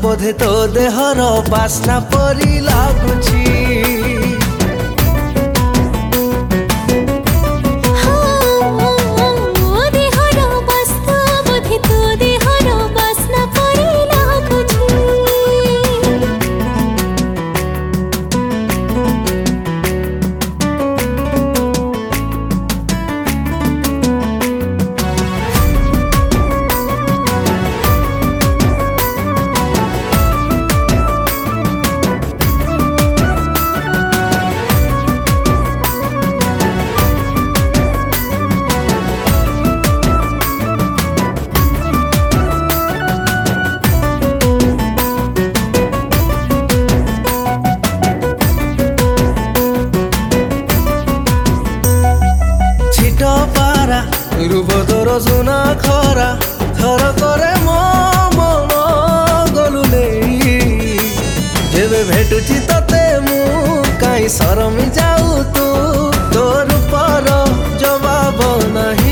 बोधे तो देहर बास्ना परी लागुची। रूपदर सुना खरा थर करे मो मन गलु नहीं जेबे भेटुची तते मु काई शरमी जाऊ तू तोर पर जवाब नहीं।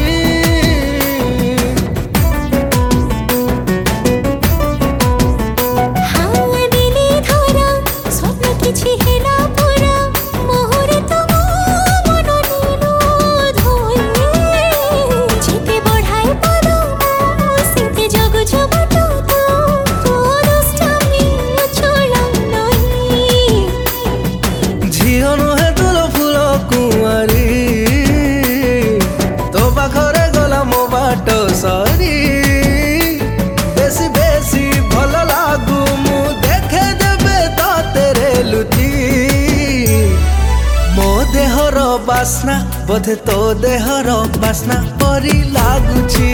सरी बेसी बेसी भल लागू मु देखे देबे तो तेरे लुटी मो देहर बास्ना बोधे तो देहर बास्ना परी लागुची।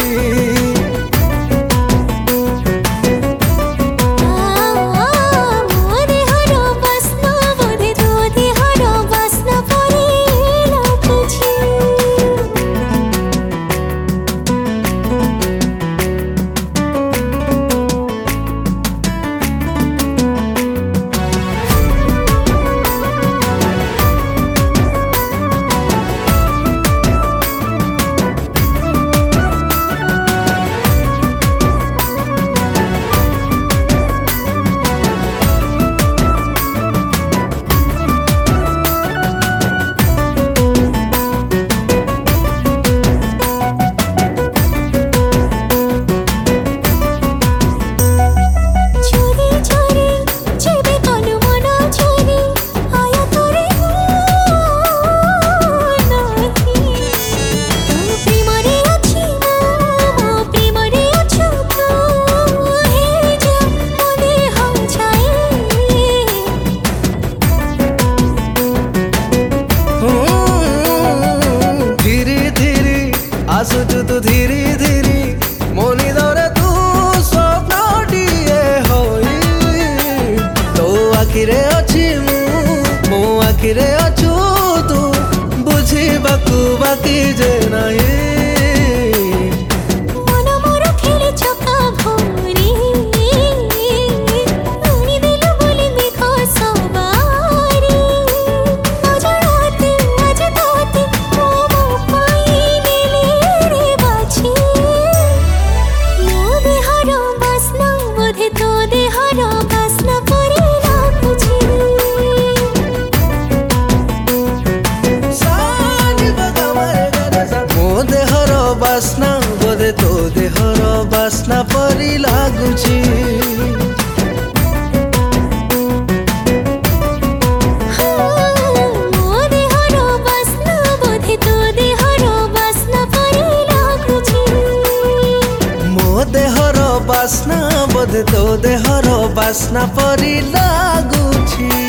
आसुचु तू धीरे धीरे मोनी दरे तू स्वप्न दिए होई तो आखिरे अच्छी मो आखिरे अच्छू तू बुझी बाकू बाकी जे नहीं। बास्ना बोधे तो देहर बास्ना परी लागुची। मो देहर बास्ना बोधे तो देहर बास्ना परी लागुची। मो देहर बास्ना बोधे तो देहर बास्ना परी लागुची।